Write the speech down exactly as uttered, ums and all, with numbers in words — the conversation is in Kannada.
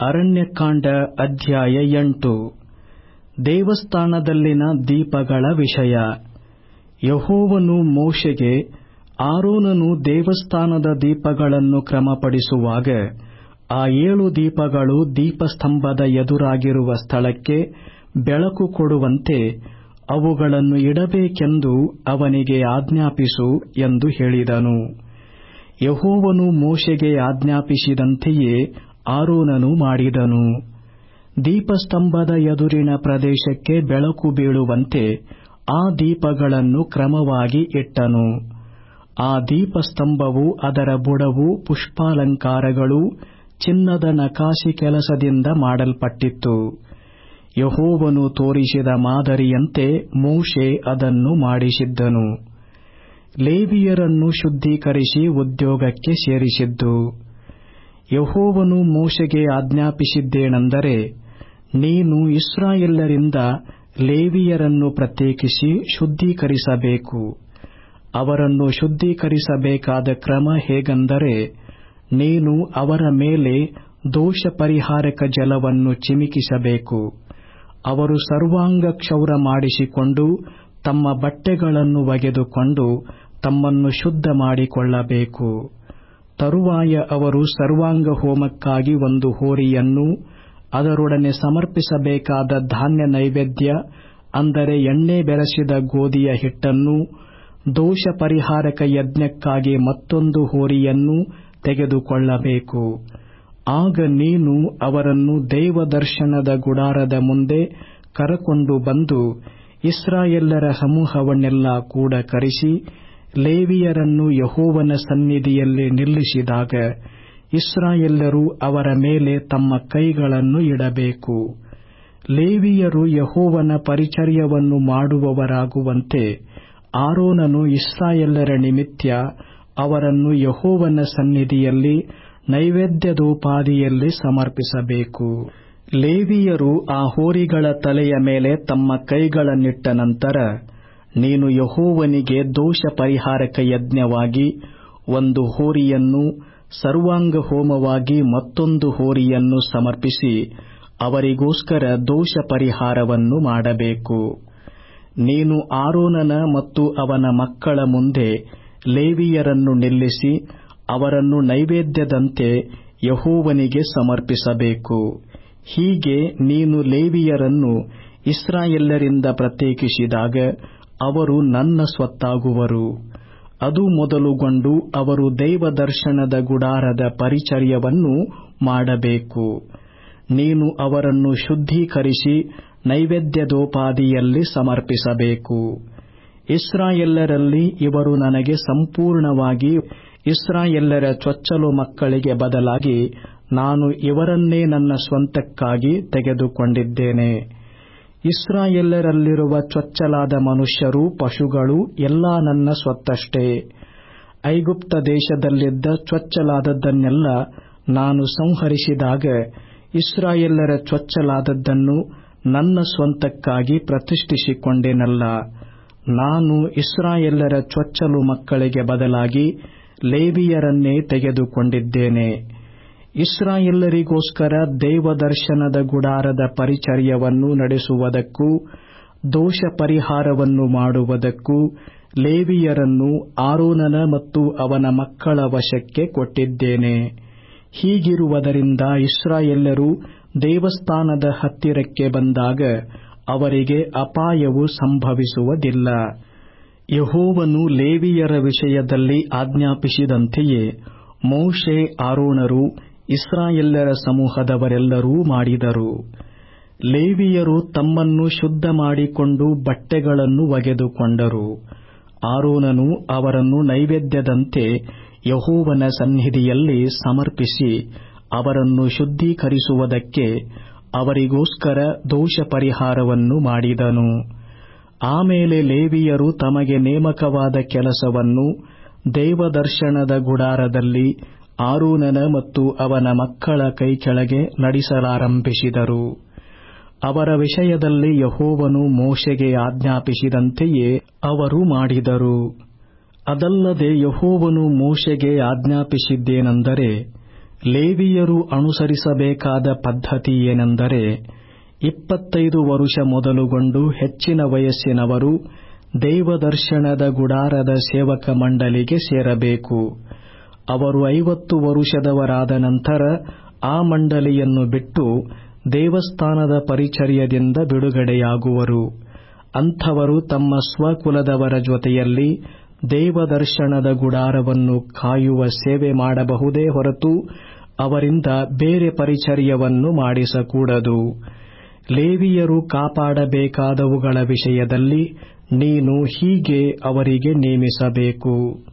ಅರಣ್ಯಕಾಂಡ ಅಧ್ಯಾಯ ಎಂಟು. ದೇವಸ್ಥಾನದಲ್ಲಿನ ದೀಪಗಳ ವಿಷಯ. ಯೆಹೋವನು ಮೋಶೆಗೆ, ಆರೋನನು ದೇವಸ್ಥಾನದ ದೀಪಗಳನ್ನು ಕ್ರಮಪಡಿಸುವಾಗ ಆ ಏಳು ದೀಪಗಳು ದೀಪಸ್ತಂಭದ ಎದುರಾಗಿರುವ ಸ್ಥಳಕ್ಕೆ ಬೆಳಕು ಕೊಡುವಂತೆ ಅವುಗಳನ್ನು ಇಡಬೇಕೆಂದು ಅವನಿಗೆ ಆಜ್ಞಾಪಿಸು ಎಂದು ಹೇಳಿದನು. ಯೆಹೋವನು ಮೋಶೆಗೆ ಆಜ್ಞಾಪಿಸಿದಂತೆಯೇ ಆರೋನನು ಮಾಡಿದನು. ದೀಪಸ್ತಂಭದ ಎದುರಿನ ಪ್ರದೇಶಕ್ಕೆ ಬೆಳಕು ಬೀಳುವಂತೆ ಆ ದೀಪಗಳನ್ನು ಕ್ರಮವಾಗಿ ಇಟ್ಟನು. ಆ ದೀಪಸ್ತಂಭವು, ಅದರ ಬುಡವು ಪುಷ್ಪಾಲಂಕಾರಗಳು, ಚಿನ್ನದ ನಕಾಸಿ ಕೆಲಸದಿಂದ ಮಾಡಲ್ಪಟ್ಟಿತ್ತು. ಯೆಹೋವನು ತೋರಿಸಿದ ಮಾದರಿಯಂತೆ ಮೋಶೆ ಅದನ್ನು ಮಾಡಿಸಿದ್ದನು. ಲೇವಿಯರನ್ನು ಶುದ್ಧೀಕರಿಸಿ ಉದ್ಯೋಗಕ್ಕೆ ಸೇರಿಸಿದ್ದು. ಯೆಹೋವನು ಮೋಶೆಗೆ ಆಜ್ಞಾಪಿಸಿದ್ದೇನೆಂದರೆ, ನೀನು ಇಸ್ರಾಯೇಲ್ಯರಿಂದ ಲೇವಿಯರನ್ನು ಪ್ರತ್ಯೇಕಿಸಿ ಶುದ್ಧೀಕರಿಸಬೇಕು. ಅವರನ್ನು ಶುದ್ಧೀಕರಿಸಬೇಕಾದ ಕ್ರಮ ಹೇಗೆಂದರೆ, ನೀನು ಅವರ ಮೇಲೆ ದೋಷ ಪರಿಹಾರಕ ಜಲವನ್ನು ಚಿಮುಕಿಸಬೇಕು. ಅವರು ಸರ್ವಾಂಗ ಕ್ಷೌರ ಮಾಡಿಸಿಕೊಂಡು ತಮ್ಮ ಬಟ್ಟೆಗಳನ್ನು ಒಗೆದುಕೊಂಡು ತಮ್ಮನ್ನು ಶುದ್ಧ ಮಾಡಿಕೊಳ್ಳಬೇಕು. ತರುವಾಯ ಅವರು ಸರ್ವಾಂಗ ಹೋಮಕ್ಕಾಗಿ ಒಂದು ಹೋರಿಯನ್ನು, ಅದರೊಡನೆ ಸಮರ್ಪಿಸಬೇಕಾದ ಧಾನ್ಯ ನೈವೇದ್ಯ, ಅಂದರೆ ಎಣ್ಣೆ ಬೆರೆಸಿದ ಗೋಧಿಯ ಹಿಟ್ಟನ್ನು, ದೋಷ ಪರಿಹಾರಕ ಯಜ್ಞಕ್ಕಾಗಿ ಮತ್ತೊಂದು ಹೋರಿಯನ್ನು ತೆಗೆದುಕೊಳ್ಳಬೇಕು. ಆಗ ನೀನು ಅವರನ್ನು ದೇವದರ್ಶನದ ಗುಡಾರದ ಮುಂದೆ ಕರಕೊಂಡು ಬಂದು ಇಸ್ರಾಯೇಲ್ಯರ ಸಮೂಹವನ್ನೆಲ್ಲ ಕೂಡ ಕರೆಸಿ, ಲೇವಿಯರನ್ನು ಯೆಹೋವನ ಸನ್ನಿಧಿಯಲ್ಲಿ ನಿಲ್ಲಿಸಿದಾಗ ಇಸ್ರಾಯೇಲ್ಯರು ಅವರ ಮೇಲೆ ತಮ್ಮ ಕೈಗಳನ್ನು ಇಡಬೇಕು. ಲೇವಿಯರು ಯೆಹೋವನ ಪರಿಚರ್ಯವನ್ನು ಮಾಡುವವರಾಗುವಂತೆ ಆರೋನನು ಇಸ್ರಾಯೇಲ್ಯರ ನಿಮಿತ್ತ ಅವರನ್ನು ಯೆಹೋವನ ಸನ್ನಿಧಿಯಲ್ಲಿ ನೈವೇದ್ಯದೋಪಾದಿಯಲ್ಲಿ ಸಮರ್ಪಿಸಬೇಕು. ಲೇವಿಯರು ಆ ಹೋರಿಗಳ ತಲೆಯ ಮೇಲೆ ತಮ್ಮ ಕೈಗಳನ್ನಿಟ್ಟ ನಂತರ ನೀನು ಯೆಹೋವನಿಗೆ ದೋಷ ಪರಿಹಾರಕ ಯಜ್ಞವಾಗಿ ಒಂದು ಹೋರಿಯನ್ನು, ಸರ್ವಾಂಗ ಹೋಮವಾಗಿ ಮತ್ತೊಂದು ಹೋರಿಯನ್ನು ಸಮರ್ಪಿಸಿ ಅವರಿಗೋಸ್ಕರ ದೋಷ ಪರಿಹಾರವನ್ನು ಮಾಡಬೇಕು. ನೀನು ಆರೋನನ ಮತ್ತು ಅವನ ಮಕ್ಕಳ ಮುಂದೆ ಲೇವಿಯರನ್ನು ನಿಲ್ಲಿಸಿ ಅವರನ್ನು ನೈವೇದ್ಯದಂತೆ ಯೆಹೋವನಿಗೆ ಸಮರ್ಪಿಸಬೇಕು. ಹೀಗೆ ನೀನು ಲೇವಿಯರನ್ನು ಇಸ್ರಾಯೇಲ್ಯರಿಂದ ಪ್ರತ್ಯೇಕಿಸಿದಾಗ ಅವರು ನನ್ನ ಸ್ವತ್ತಾಗುವರು. ಅದು ಮೊದಲುಗೊಂಡು ಅವರು ದೇವದರ್ಶನದ ಗುಡಾರದ ಪರಿಚರ್ಯವನ್ನು ಮಾಡಬೇಕು. ನೀನು ಅವರನ್ನು ಶುದ್ಧೀಕರಿಸಿ ನೈವೇದ್ಯದೋಪಾದಿಯಲ್ಲಿ ಸಮರ್ಪಿಸಬೇಕು. ಇಸ್ರಾಯೇಲ್ಯರಲ್ಲಿ ಇವರು ನನಗೆ ಸಂಪೂರ್ಣವಾಗಿ ಇಸ್ರಾಯೇಲ್ಯರ ಚೊಚ್ಚಲು ಮಕ್ಕಳಿಗೆ ಬದಲಾಗಿ ನಾನು ಇವರನ್ನೇ ನನ್ನ ಸ್ವಂತಕ್ಕಾಗಿ ತೆಗೆದುಕೊಂಡಿದ್ದೇನೆ. ಇಸ್ರಾಯೇಲ್ಯರಲ್ಲಿರುವ ಚೊಚ್ಚಲಾದ ಮನುಷ್ಯರು, ಪಶುಗಳು ಎಲ್ಲಾ ನನ್ನ ಸ್ವತ್ತಷ್ಟೇ. ಐಗುಪ್ತ ದೇಶದಲ್ಲಿದ್ದ ಚೊಚ್ಚಲಾದದ್ದನ್ನೆಲ್ಲ ನಾನು ಸಂಹರಿಸಿದಾಗ ಇಸ್ರಾಯೇಲ್ಯರ ಚೊಚ್ಚಲಾದದ್ದನ್ನು ನನ್ನ ಸ್ವಂತಕ್ಕಾಗಿ ಪ್ರತಿಷ್ಠಿಸಿಕೊಂಡೆನಲ್ಲ. ನಾನು ಇಸ್ರಾಯೇಲ್ಯರ ಚೊಚ್ಚಲು ಮಕ್ಕಳಿಗೆ ಬದಲಾಗಿ ಲೇವಿಯರನ್ನೇ ತೆಗೆದುಕೊಂಡಿದ್ದೇನೆ. ಇಸ್ರಾಯೇಲ್ಯರಿಗೋಸ್ಕರ ದೇವದರ್ಶನದ ಗುಡಾರದ ಪರಿಚರ್ಯವನ್ನು ನಡೆಸುವುದಕ್ಕೂ ದೋಷ ಪರಿಹಾರವನ್ನು ಮಾಡುವುದಕ್ಕೂ ಲೇವಿಯರನ್ನು ಆರೋನನ ಮತ್ತು ಅವನ ಮಕ್ಕಳ ವಶಕ್ಕೆ ಕೊಟ್ಟಿದ್ದೇನೆ. ಹೀಗಿರುವುದರಿಂದ ಇಸ್ರಾಯೇಲ್ಯರು ದೇವಸ್ಥಾನದ ಹತ್ತಿರಕ್ಕೆ ಬಂದಾಗ ಅವರಿಗೆ ಅಪಾಯವು ಸಂಭವಿಸುವುದಿಲ್ಲ. ಯೆಹೋವನು ಲೇವಿಯರ ವಿಷಯದಲ್ಲಿ ಆಜ್ಞಾಪಿಸಿದಂತೆಯೇ ಮೋಶೆ, ಆರೋನರು, ಇಸ್ರಾಯೇಲ್ಯರ ಸಮೂಹದವರೆಲ್ಲರೂ ಮಾಡಿದರು. ಲೇವಿಯರು ತಮ್ಮನ್ನು ಶುದ್ಧ ಮಾಡಿಕೊಂಡು ಬಟ್ಟೆಗಳನ್ನು ಒಗೆದುಕೊಂಡರು. ಆರೋನನು ಅವರನ್ನು ನೈವೇದ್ಯದಂತೆ ಯೆಹೋವನ ಸನ್ನಿಧಿಯಲ್ಲಿ ಸಮರ್ಪಿಸಿ ಅವರನ್ನು ಶುದ್ಧೀಕರಿಸುವುದಕ್ಕೆ ಅವರಿಗೋಸ್ಕರ ದೋಷ ಪರಿಹಾರವನ್ನು ಮಾಡಿದನು. ಆಮೇಲೆ ಲೇವಿಯರು ತಮಗೆ ನೇಮಕವಾದ ಕೆಲಸವನ್ನು ದೇವದರ್ಶನದ ಗುಡಾರದಲ್ಲಿ ಆರೋನನ ಮತ್ತು ಅವನ ಮಕ್ಕಳ ಕೈಕೆಳಗೆ ನಡೆಸಲಾರಂಭಿಸಿದರು. ಅವರ ವಿಷಯದಲ್ಲಿ ಯೆಹೋವನು ಮೋಶೆಗೆ ಆಜ್ಞಾಪಿಸಿದಂತೆಯೇ ಅವರು ಮಾಡಿದರು. ಅದಲ್ಲದೆ ಯೆಹೋವನು ಮೋಶೆಗೆ ಆಜ್ಞಾಪಿಸಿದ್ದೇನೆಂದರೆ, ಲೇವಿಯರು ಅನುಸರಿಸಬೇಕಾದ ಪದ್ಧತಿ ಏನೆಂದರೆ, ಇಪ್ಪತ್ತೈದು ವರುಷ ಮೊದಲುಗೊಂಡು ಹೆಚ್ಚಿನ ವಯಸ್ಸಿನವರು ದೇವದರ್ಶನದ ಗುಡಾರದ ಸೇವಕ ಮಂಡಲಿಗೆ ಸೇರಬೇಕು. ಅವರು ಐವತ್ತು ವರುಷದವರಾದ ನಂತರ ಆ ಮಂಡಲಿಯನ್ನು ಬಿಟ್ಟು ದೇವಸ್ಥಾನದ ಪರಿಚರ್ಯದಿಂದ ಬಿಡುಗಡೆಯಾಗುವರು. ಅಂಥವರು ತಮ್ಮ ಸ್ವಕುಲದವರ ಜೊತೆಯಲ್ಲಿ ದೇವದರ್ಶನದ ಗುಡಾರವನ್ನು ಕಾಯುವ ಸೇವೆ ಮಾಡಬಹುದೇ ಹೊರತು ಅವರಿಂದ ಬೇರೆ ಪರಿಚರ್ಯವನ್ನು ಮಾಡಿಸಕೂಡದು. ಲೇವಿಯರು ಕಾಪಾಡಬೇಕಾದವುಗಳ ವಿಷಯದಲ್ಲಿ ನೀನು ಹೀಗೆ ಅವರಿಗೆ ನೇಮಿಸಬೇಕು.